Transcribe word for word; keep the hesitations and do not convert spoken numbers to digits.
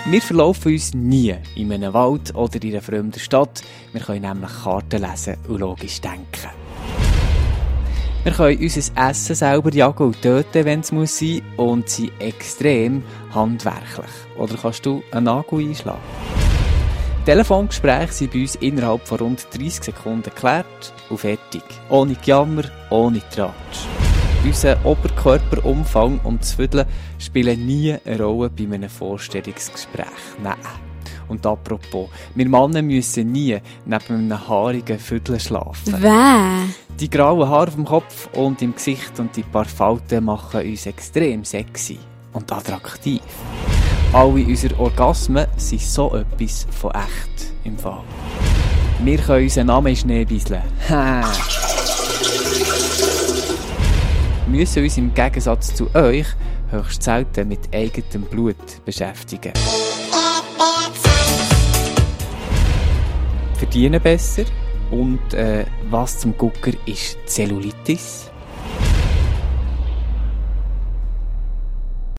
Wir verlaufen uns nie in einem Wald oder in einer fremden Stadt. Wir können nämlich Karten lesen und logisch denken. Wir können unser Essen selber jagen und töten, wenn es muss sein, und sind extrem handwerklich. Oder kannst du einen Nagel einschlagen? Telefongespräche sind bei uns innerhalb von rund dreissig Sekunden geklärt und fertig. Ohne Gejammer, ohne Tratsch. Unser Oberkörperumfang und das Vödeln spielen nie eine Rolle bei einem Vorstellungsgespräch. Nein. Und apropos, wir Männer müssen nie neben einem haarigen Vödel schlafen. Wer? Die grauen Haare auf dem Kopf und im Gesicht und die paar Falten machen uns extrem sexy und attraktiv. Alle unsere Orgasmen sind so etwas von echt im Fall. Wir können unseren Namen in Schnee bisseln. Wir müssen uns im Gegensatz zu euch höchst selten mit eigenem Blut beschäftigen. Verdienen besser und äh, was zum Gucker ist Zellulitis?